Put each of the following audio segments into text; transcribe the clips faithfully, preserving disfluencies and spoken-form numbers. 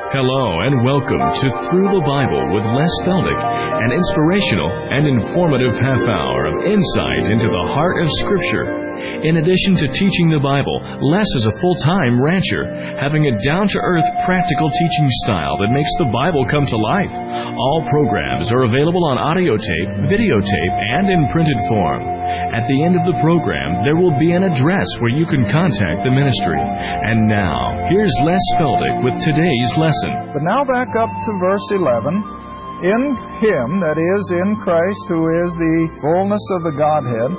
Hello and welcome to Through the Bible with Les Feldick, an inspirational and informative half hour of insight into the heart of Scripture. In addition to teaching the Bible, Les is a full-time rancher, having a down-to-earth practical teaching style that makes the Bible come to life. All programs are available on audio tape, videotape, and in printed form. At the end of the program, there will be an address where you can contact the ministry. And now, here's Les Feldick with today's lesson. But now back up to verse eleven. In Him, that is, in Christ, who is the fullness of the Godhead,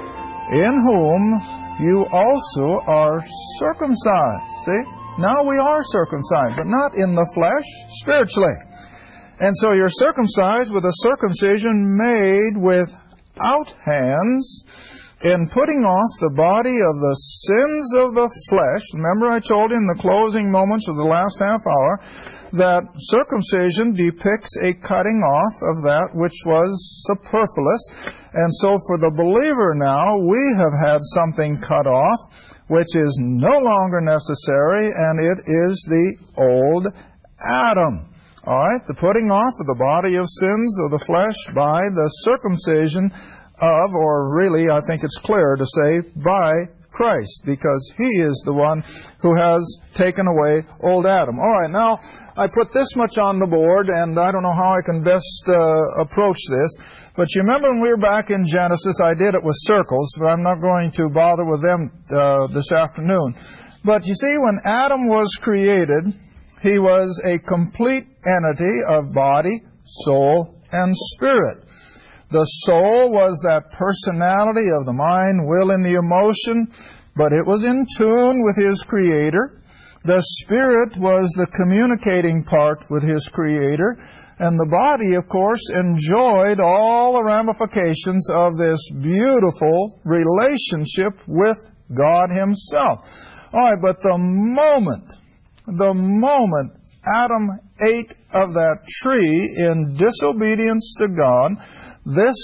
in whom you also are circumcised. See? Now we are circumcised, but not in the flesh, spiritually. And so you're circumcised with a circumcision made without hands, in putting off the body of the sins of the flesh. Remember I told you in the closing moments of the last half hour that circumcision depicts a cutting off of that which was superfluous. And so for the believer now, we have had something cut off which is no longer necessary, and it is the old Adam. All right, the putting off of the body of sins of the flesh by the circumcision of, or really, I think it's clear to say, by Christ, because He is the one who has taken away old Adam. All right, now, I put this much on the board, and I don't know how I can best uh, approach this, but you remember when we were back in Genesis, I did it with circles, but I'm not going to bother with them uh, this afternoon. But you see, when Adam was created, he was a complete entity of body, soul, and spirit. The soul was that personality of the mind, will, and the emotion, but it was in tune with His Creator. The spirit was the communicating part with His Creator. And the body, of course, enjoyed all the ramifications of this beautiful relationship with God Himself. All right, but the moment, the moment Adam ate of that tree in disobedience to God, this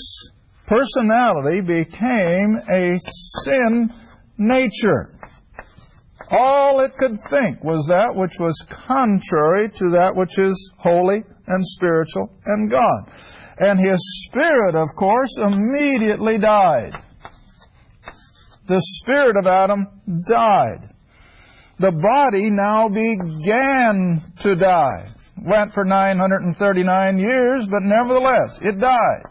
personality became a sin nature. All it could think was that which was contrary to that which is holy and spiritual and God. And his spirit, of course, immediately died. The spirit of Adam died. The body now began to die. Went for nine hundred thirty-nine years, but nevertheless, it died.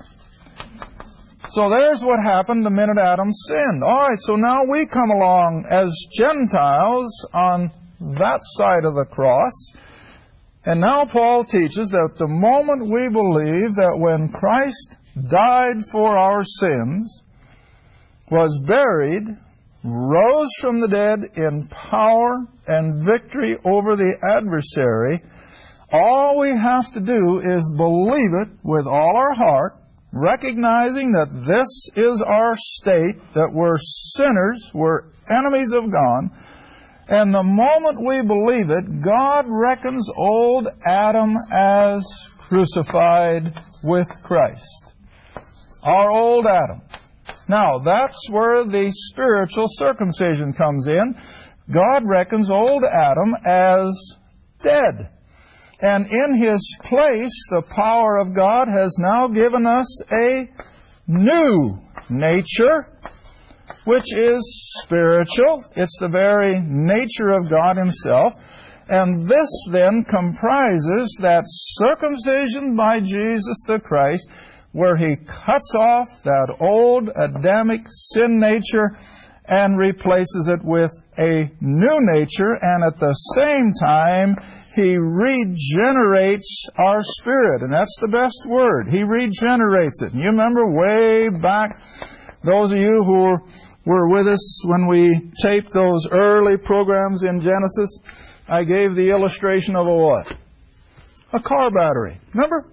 So there's what happened the minute Adam sinned. All right, so now we come along as Gentiles on that side of the cross. And now Paul teaches that the moment we believe that when Christ died for our sins, was buried, rose from the dead in power and victory over the adversary, all we have to do is believe it with all our heart, recognizing that this is our state, that we're sinners, we're enemies of God. And the moment we believe it, God reckons old Adam as crucified with Christ. Our old Adam. Now, that's where the spiritual circumcision comes in. God reckons old Adam as dead. And in His place, the power of God has now given us a new nature, which is spiritual. It's the very nature of God Himself. And this then comprises that circumcision by Jesus the Christ, where He cuts off that old Adamic sin nature and replaces it with a new nature, and at the same time, He regenerates our spirit. And that's the best word. He regenerates it. And you remember way back, those of you who were, were with us when we taped those early programs in Genesis, I gave the illustration of a what? A car battery. Remember?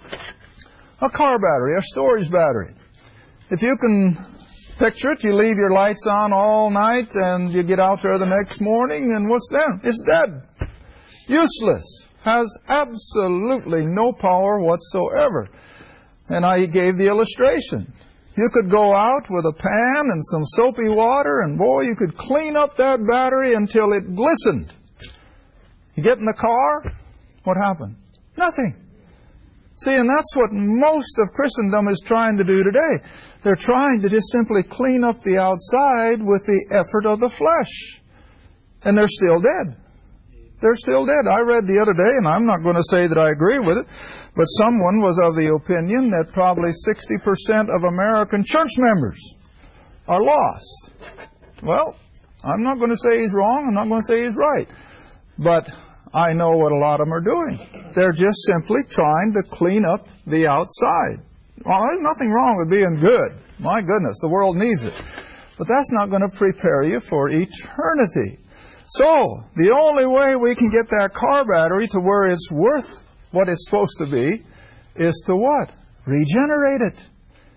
A car battery, a storage battery. If you can picture it, you leave your lights on all night and you get out there the next morning and what's there? It's dead. Useless. Has absolutely no power whatsoever. And I gave the illustration. You could go out with a pan and some soapy water and boy, you could clean up that battery until it glistened. You get in the car, what happened? Nothing. See, and that's what most of Christendom is trying to do today. They're trying to just simply clean up the outside with the effort of the flesh. And they're still dead. They're still dead. I read the other day, and I'm not going to say that I agree with it, but someone was of the opinion that probably sixty percent of American church members are lost. Well, I'm not going to say he's wrong. I'm not going to say he's right. But I know what a lot of them are doing. They're just simply trying to clean up the outside. Well, there's nothing wrong with being good. My goodness, the world needs it. But that's not going to prepare you for eternity. So, the only way we can get that car battery to where it's worth what it's supposed to be is to what? Regenerate it.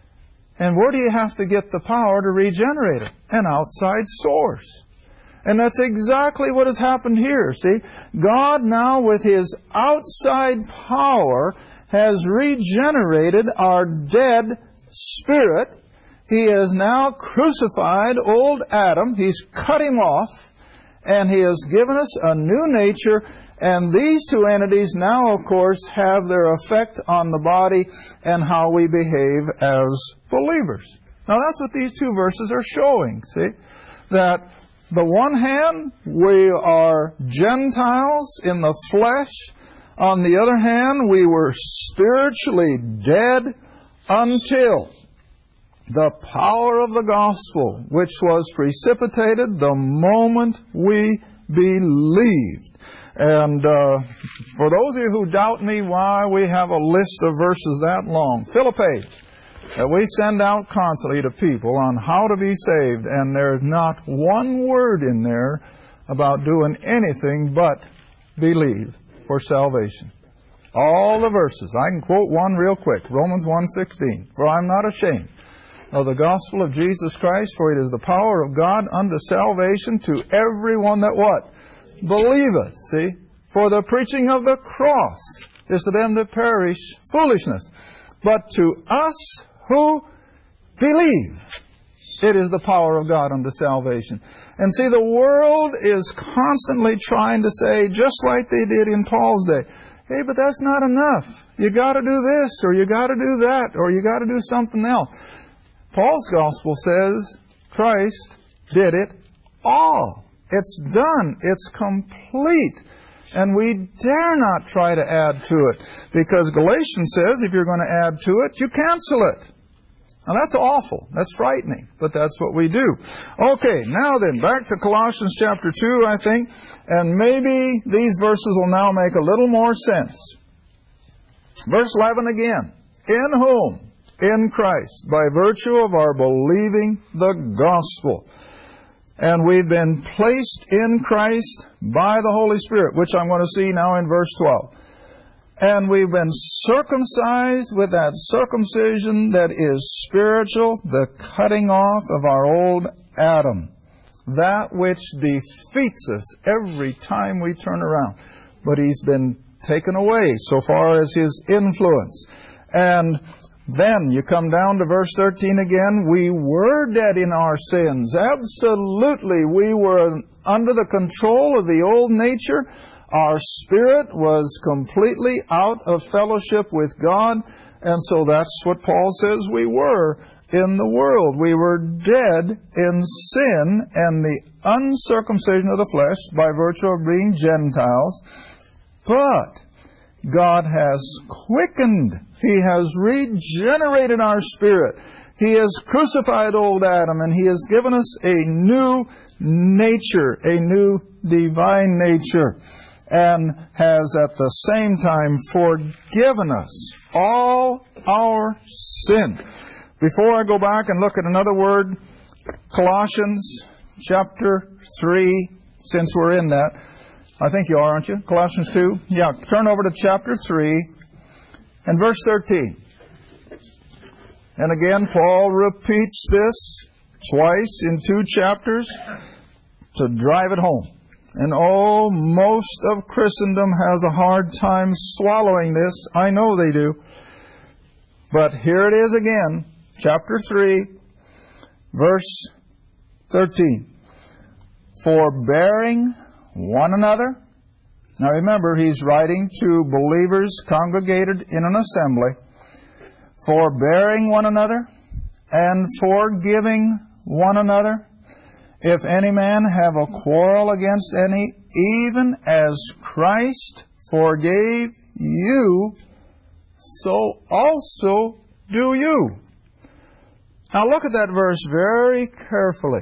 And where do you have to get the power to regenerate it? An outside source. And that's exactly what has happened here. See, God now with His outside power has regenerated our dead spirit. He has now crucified old Adam. He's cut him off. And He has given us a new nature. And these two entities now, of course, have their effect on the body and how we behave as believers. Now, that's what these two verses are showing, see? That the one hand, we are Gentiles in the flesh. On the other hand, we were spiritually dead until the power of the gospel, which was precipitated the moment we believed. And uh, for those of you who doubt me why we have a list of verses that long, fill a page that we send out constantly to people on how to be saved, and there's not one word in there about doing anything but believe for salvation. All the verses. I can quote one real quick. Romans one sixteen. For I'm not ashamed of the gospel of Jesus Christ, for it is the power of God unto salvation to everyone that what? Believeth. See? For the preaching of the cross is to them that perish foolishness. But to us who believe, it is the power of God unto salvation. And see, the world is constantly trying to say, just like they did in Paul's day, hey, but that's not enough. You got to do this, or you got to do that, or you got to do something else. Paul's gospel says Christ did it all. It's done. It's complete. And we dare not try to add to it. Because Galatians says if you're going to add to it, you cancel it. Now that's awful. That's frightening. But that's what we do. Okay, now then, back to Colossians chapter two, I think. And maybe these verses will now make a little more sense. Verse eleven again. In whom? In Christ, by virtue of our believing the gospel. And we've been placed in Christ by the Holy Spirit, which I'm going to see now in verse twelve. And we've been circumcised with that circumcision that is spiritual, the cutting off of our old Adam. That which defeats us every time we turn around. But He's been taken away so far as His influence. And then you come down to verse thirteen again. We were dead in our sins. Absolutely. We were under the control of the old nature. Our spirit was completely out of fellowship with God. And so that's what Paul says we were in the world. We were dead in sin and the uncircumcision of the flesh by virtue of being Gentiles. But God has quickened. He has regenerated our spirit. He has crucified old Adam, and He has given us a new nature, a new divine nature, and has at the same time forgiven us all our sin. Before I go back and look at another word, Colossians chapter three, since we're in that, I think you are, aren't you? Colossians two. Yeah, turn over to chapter three and verse thirteen. And again, Paul repeats this twice in two chapters to drive it home. And oh, most of Christendom has a hard time swallowing this. I know they do. But here it is again, chapter three, verse thirteen. Forbearing one another Now remember, he's writing to believers congregated in an assembly, forbearing one another and forgiving one another. If any man have a quarrel against any, even as Christ forgave you, so also do you. Now look at that verse very carefully.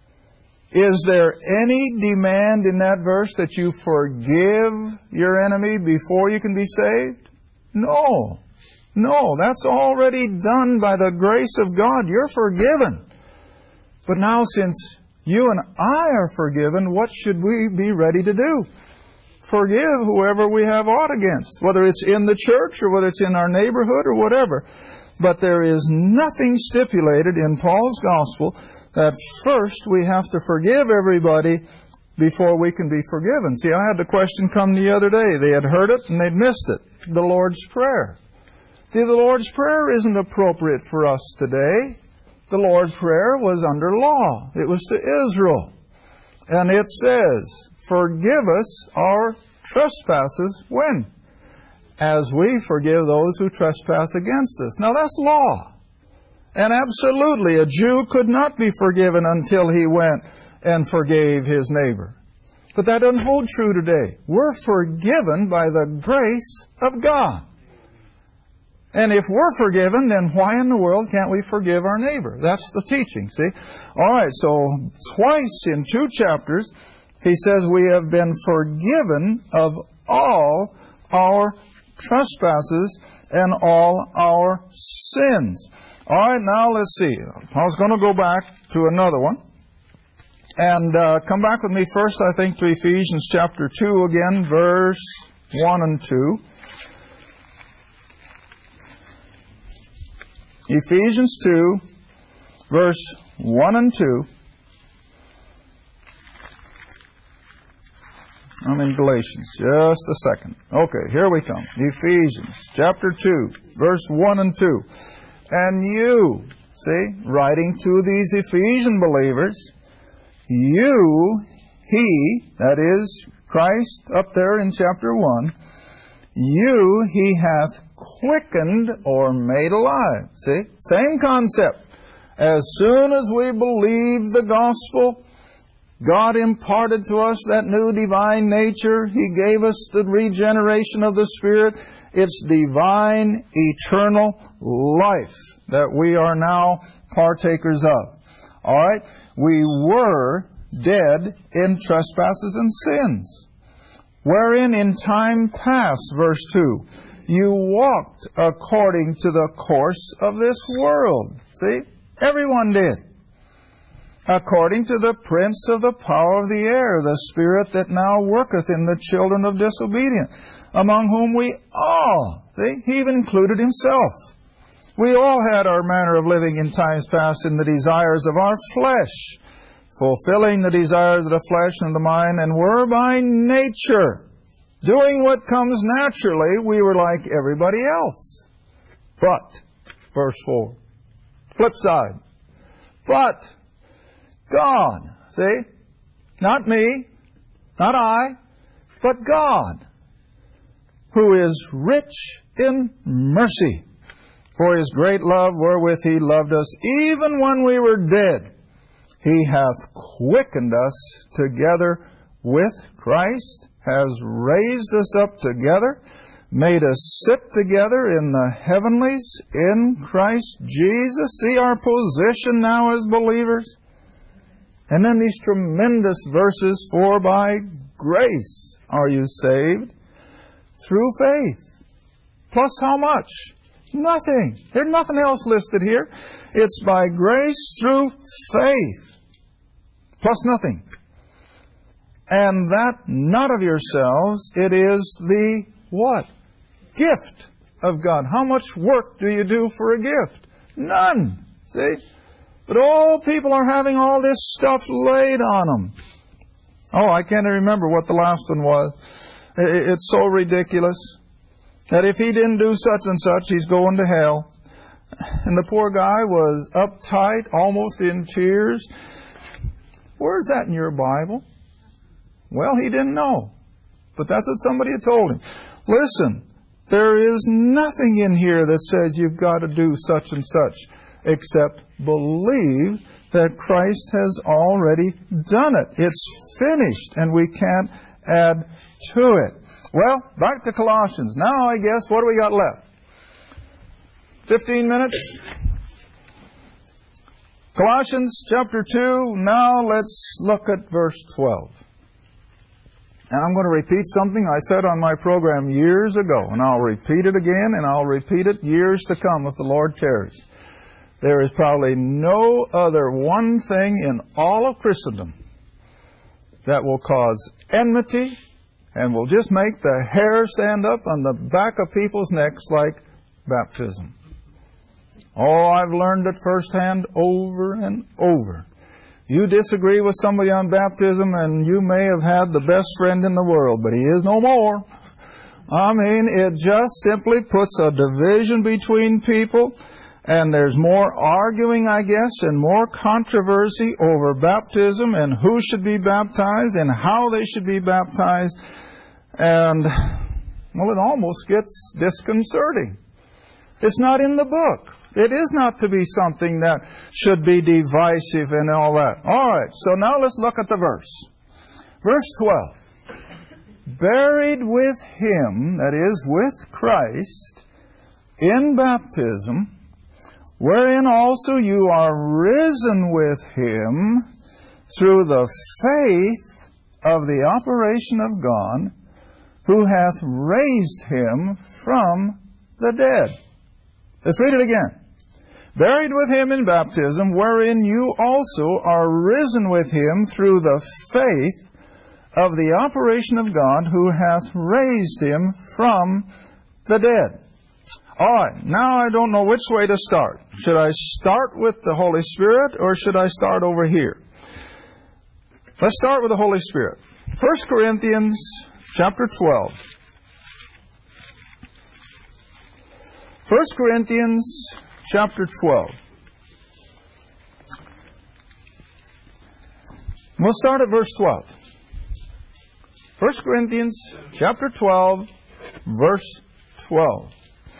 Is there any demand in that verse that you forgive your enemy before you can be saved? No. No, that's already done by the grace of God. You're forgiven. But now since you and I are forgiven, what should we be ready to do? Forgive whoever we have aught against, whether it's in the church or whether it's in our neighborhood or whatever. But there is nothing stipulated in Paul's gospel that first we have to forgive everybody before we can be forgiven. See, I had the question come the other day. They had heard it and they'd missed it. The Lord's Prayer. See, the Lord's Prayer isn't appropriate for us today. The Lord's Prayer was under law. It was to Israel. And it says, forgive us our trespasses when? As we forgive those who trespass against us. Now that's law. And absolutely, a Jew could not be forgiven until he went and forgave his neighbor. But that doesn't hold true today. We're forgiven by the grace of God. And if we're forgiven, then why in the world can't we forgive our neighbor? That's the teaching, see? All right, so twice in two chapters, he says we have been forgiven of all our trespasses and all our sins. All right, now let's see. I was going to go back to another one. And uh, come back with me first, I think, to Ephesians chapter two again, verse one and two. Ephesians two, verse one and two. I'm in Galatians. Just a second. Okay, here we come. Ephesians chapter two, verse one and two. And you, see, writing to these Ephesian believers, you, he, that is Christ up there in chapter one, you he hath quickened or made alive. See, same concept. As soon as we believe the gospel, God imparted to us that new divine nature. He gave us the regeneration of the Spirit. It's divine, eternal life that we are now partakers of. All right? We were dead in trespasses and sins, wherein in time past, verse two, you walked according to the course of this world. See? Everyone did. According to the prince of the power of the air, the spirit that now worketh in the children of disobedience, among whom we all, see, he even included himself. We all had our manner of living in times past in the desires of our flesh, fulfilling the desires of the flesh and the mind, and were by nature, doing what comes naturally, we were like everybody else. But, verse four, flip side, but God, see, not me, not I, but God, who is rich in mercy, for His great love wherewith He loved us, even when we were dead, He hath quickened us together with Christ, has raised us up together, made us sit together in the heavenlies in Christ Jesus. See our position now as believers. And then these tremendous verses, for by grace are you saved through faith. Plus how much? Nothing. There's nothing else listed here. It's by grace through faith. Plus nothing. And that not of yourselves, it is the what? Gift of God. How much work do you do for a gift? None. See? But all people are having all this stuff laid on them. Oh, I can't remember what the last one was. It's so ridiculous that if he didn't do such and such, he's going to hell. And the poor guy was uptight, almost in tears. Where's that in your Bible? Well, he didn't know. But that's what somebody had told him. Listen, there is nothing in here that says you've got to do such and such, except believe that Christ has already done it. It's finished, and we can't add to it. Well, back to Colossians. Now, I guess, what do we got left? Fifteen minutes? Colossians chapter two. Now let's look at verse twelve. And I'm going to repeat something I said on my program years ago, and I'll repeat it again, and I'll repeat it years to come if the Lord tarries. There is probably no other one thing in all of Christendom that will cause enmity and will just make the hair stand up on the back of people's necks like baptism. Oh, I've learned it firsthand over and over. You disagree with somebody on baptism, and you may have had the best friend in the world, but he is no more. I mean, it just simply puts a division between people, and there's more arguing, I guess, and more controversy over baptism and who should be baptized and how they should be baptized. And, well, it almost gets disconcerting. It's not in the book. It is not to be something that should be divisive and all that. All right, so now let's look at the verse. Verse twelve. Buried with Him, that is, with Christ, in baptism, wherein also you are risen with Him through the faith of the operation of God, who hath raised Him from the dead. Let's read it again. Buried with Him in baptism, wherein you also are risen with Him through the faith of the operation of God, who hath raised Him from the dead. All right, now I don't know which way to start. Should I start with the Holy Spirit, or should I start over here? Let's start with the Holy Spirit. First Corinthians chapter twelve. First Corinthians chapter twelve. We'll start at verse twelve. First Corinthians chapter twelve, verse twelve.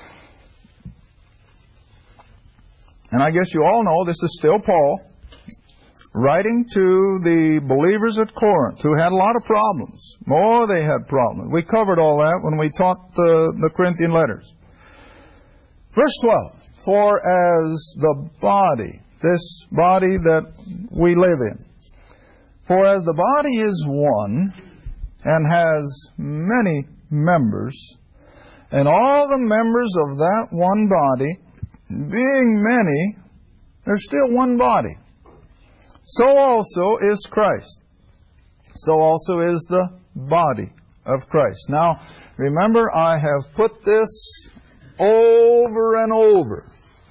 And I guess you all know this is still Paul writing to the believers at Corinth who had a lot of problems. Oh, they had problems. We covered all that when we taught the, the Corinthian letters. Verse twelve. For as the body, this body that we live in, for as the body is one and has many members, and all the members of that one body, being many, there's still one body. So also is Christ. So also is the body of Christ. Now, remember, I have put this over and over.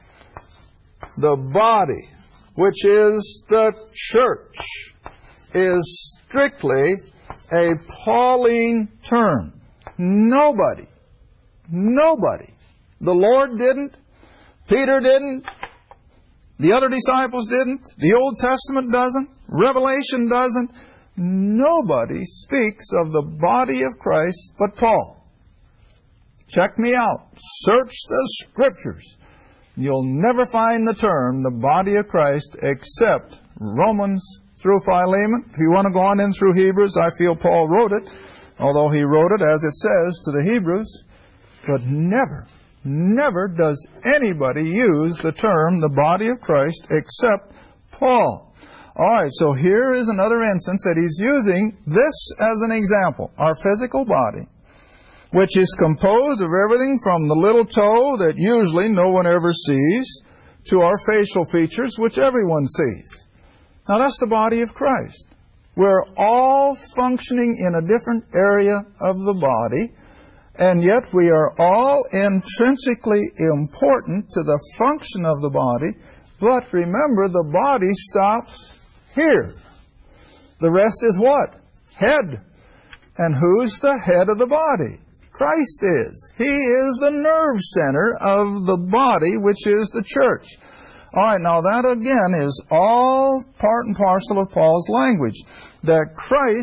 The body, which is the church, is strictly a Pauline term. Nobody, nobody. The Lord didn't. Peter didn't. The other disciples didn't. The Old Testament doesn't. Revelation doesn't. Nobody speaks of the body of Christ but Paul. Check me out. Search the Scriptures. You'll never find the term, the body of Christ, except Romans through Philemon. If you want to go on in through Hebrews, I feel Paul wrote it, although he wrote it, as it says, to the Hebrews. But never, never does anybody use the term, the body of Christ, except Paul. All right, so here is another instance that he's using this as an example. Our physical body, which is composed of everything from the little toe that usually no one ever sees, to our facial features, which everyone sees. Now that's the body of Christ. We're all functioning in a different area of the body, and yet we are all intrinsically important to the function of the body. But remember, the body stops here. The rest is what? Head. And who's the head of the body? Christ is. He is the nerve center of the body, which is the church. All right, now that again is all part and parcel of Paul's language, that Christ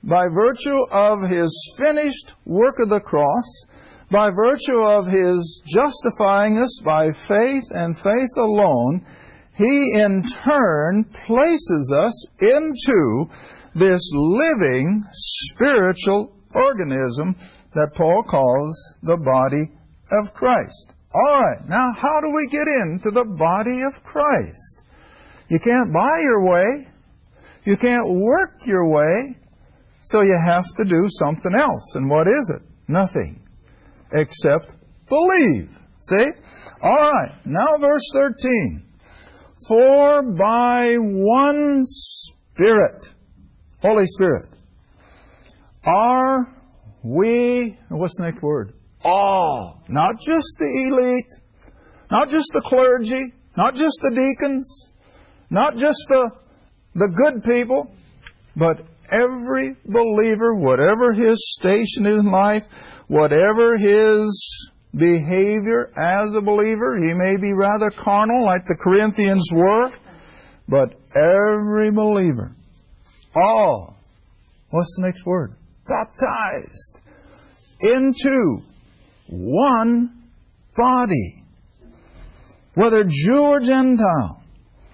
by virtue of His finished work of the cross, by virtue of His justifying us by faith and faith alone, He in turn places us into this living spiritual organism that Paul calls the body of Christ. All right, now how do we get into the body of Christ? You can't buy your way. You can't work your way. So you have to do something else. And what is it? Nothing. Except believe. See? All right, now verse thirteen. For by one Spirit, Holy Spirit, are we, what's the next word? All. Not just the elite, not just the clergy, not just the deacons, not just the, the good people, but every believer, whatever his station in life, whatever his behavior as a believer, he may be rather carnal like the Corinthians were, but every believer, all, what's the next word? Baptized into one body. Whether Jew or Gentile,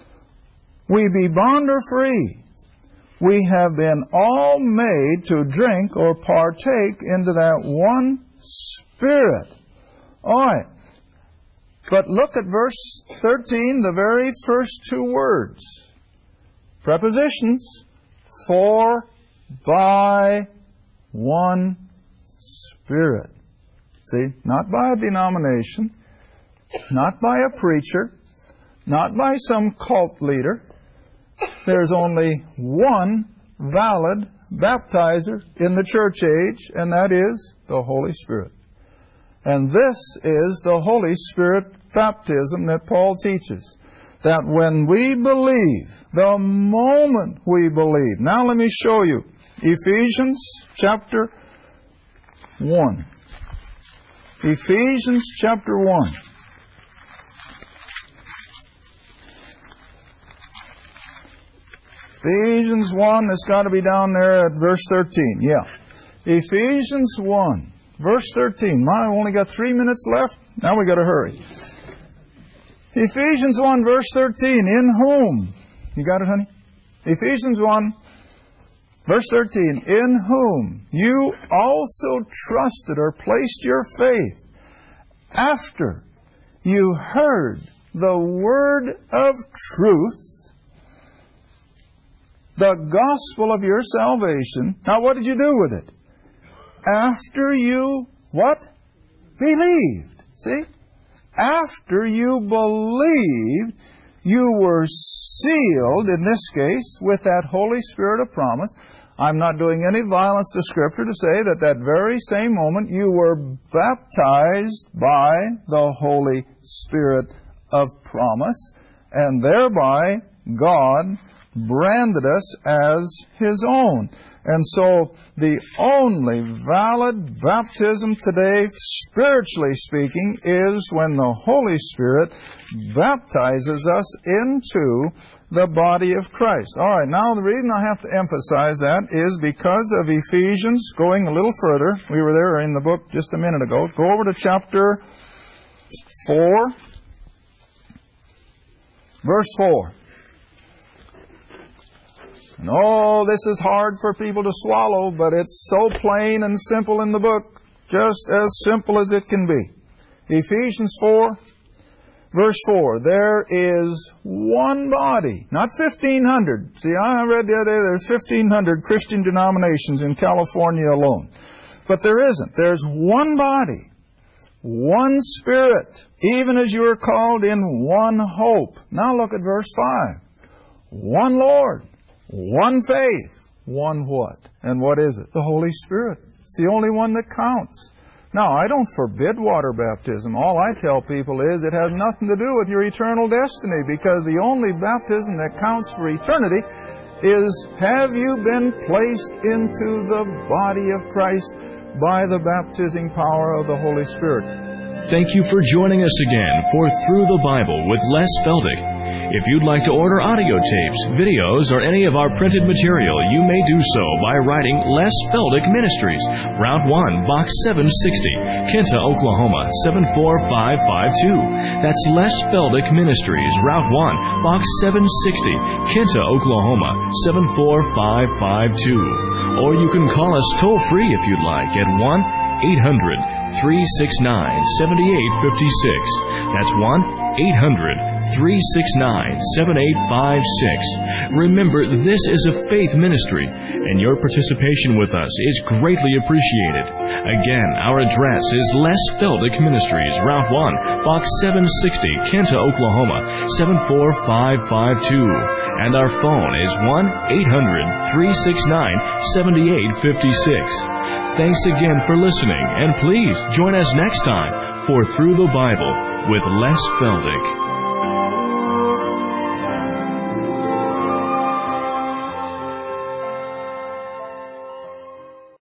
we be bond or free, we have been all made to drink or partake into that one Spirit. All right. But look at verse thirteen, the very first two words. Prepositions. For by one Spirit. See, not by a denomination, not by a preacher, not by some cult leader. There's only one valid baptizer in the church age, and that is the Holy Spirit. And this is the Holy Spirit baptism that Paul teaches. That when we believe, the moment we believe. Now let me show you. Ephesians chapter one. Ephesians chapter one. Ephesians one, it's got to be down there at verse thirteen. Yeah. Ephesians one, verse thirteen. My, I've only got three minutes left. Now we got to hurry. Ephesians one, verse thirteen. In whom? You got it, honey? Ephesians one, verse thirteen. In whom you also trusted or placed your faith after you heard the word of truth, the gospel of your salvation. Now, what did you do with it? After you, what? Believed. See? After you believed, you were sealed, in this case, with that Holy Spirit of promise. I'm not doing any violence to Scripture to say that that very same moment you were baptized by the Holy Spirit of promise, and thereby God branded us as His own. And so the only valid baptism today, spiritually speaking, is when the Holy Spirit baptizes us into the body of Christ. All right, now the reason I have to emphasize that is because of Ephesians, going a little further. We were there in the book just a minute ago. Go over to chapter four, verse four. And oh, this is hard for people to swallow, but it's so plain and simple in the book, just as simple as it can be. Ephesians four, verse four. There is one body, not fifteen hundred. See, I read the other day there's fifteen hundred Christian denominations in California alone. But there isn't. There's one body, one Spirit, even as you are called in one hope. Now look at verse five. One Lord. One faith. One what? And what is it? The Holy Spirit. It's the only one that counts. Now, I don't forbid water baptism. All I tell people is it has nothing to do with your eternal destiny, because the only baptism that counts for eternity is, have you been placed into the body of Christ by the baptizing power of the Holy Spirit? Thank you for joining us again for Through the Bible with Les Feldick. If you'd like to order audio tapes, videos, or any of our printed material, you may do so by writing Les Feldick Ministries, Route one, Box seven sixty, Kinta, Oklahoma, seven four five five two. That's Les Feldick Ministries, Route one, Box seven sixty, Kinta, Oklahoma, seven four five five two. Or you can call us toll-free if you'd like at one eight hundred, three six nine, seven eight five six. That's one eight hundred, three six nine, seven eight five six. Remember, this is a faith ministry, and your participation with us is greatly appreciated. Again, our address is Les Feldick Ministries, Route one, Box seven sixty, Kinta, Oklahoma, seven four five five two. And our phone is one eight hundred, three six nine, seven eight five six. Thanks again for listening, and please join us next time for Through the Bible with Les Feldick.